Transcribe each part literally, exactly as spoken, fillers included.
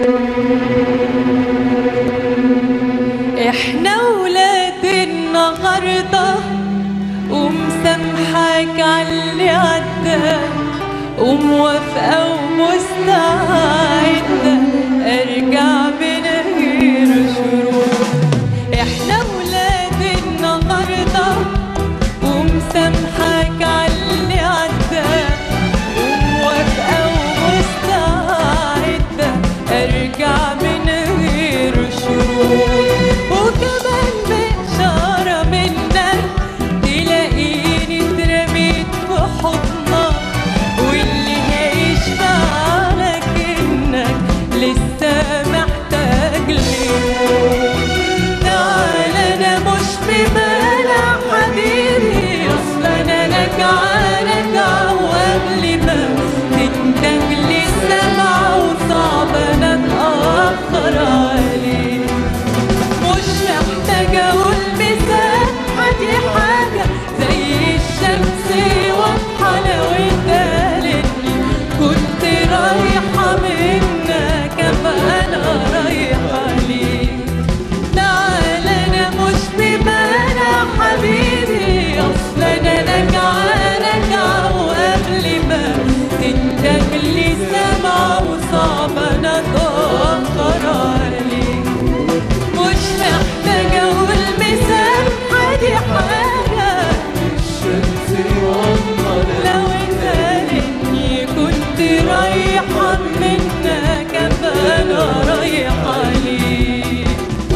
احنا ولاد النهارده ومسامحاك عاللي عدى وموافقة ومستعدة ارجع من غير شروط. احنا ولاد النهارده ومسامحاك عاللي عدى وموافقة ومستعدة ارجع من غير شروط. وكمان بإشارة منك تلاقيني اترميت في حضنك واللي هيشفع لك انك لسه محتاج ليموت. تعال انا مش بمانع حبيبي اصل انا راجعة راجعة وقبل ما تنتج لي السمع وصعب انا اتأخر عليك. مش محتاجة اقول مساحة دي حاجة زي الشمس واضحة لو اتقالتلي كنت رايحة منك ابقى انا رايحة ليك. تعال انا مش بمانع حبيبي اصل انا راجعة راجعة وقبل ما تنتج لي سمع وصعب انا اتأخر عليك. مش محتاجة اقول مسامحة دي حاجة الشمس واضحة لو اتقالتني كنت رايحة منك ابقى انا رايحة ليك.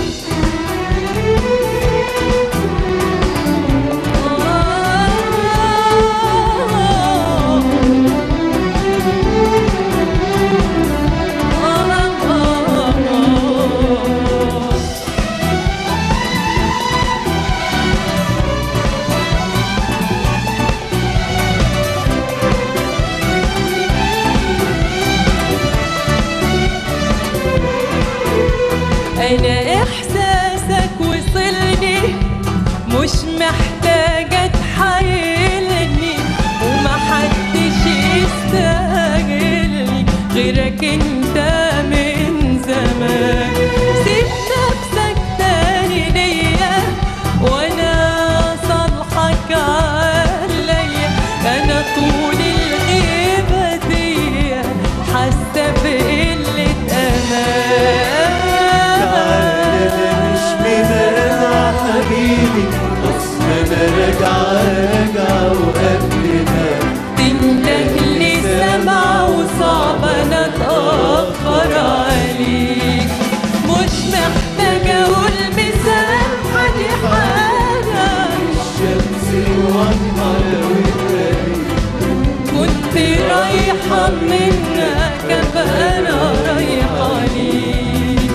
أنا إحساسك وصلني مش محتاجة تحايلني ومحدش يستاهلني غيرك انت من زمان. سيب نفسك تاني ليا وانا صالحك عليا. انا طول الغيبة دي حاسة بقلة امان. حبيبي اصل انا راجعة راجعة وقبل ما تنتج لي سمع وصعب انا اتأخر عليك. مش محتاجة اقول مسامحة دي حاجة الشمس واضحة لو اتقالت كنت رايحة منك ابقى انا رايحة ليك.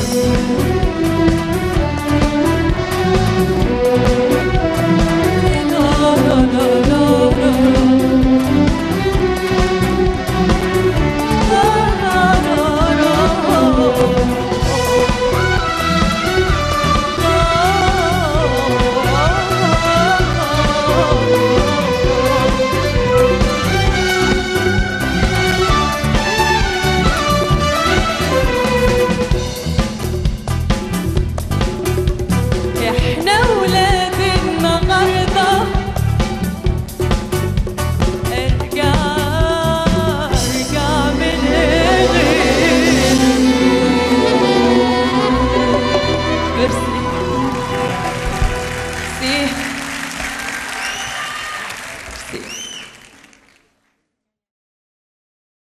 احنا ولاد النهارده ارجع ارجع من غير. ميرسي.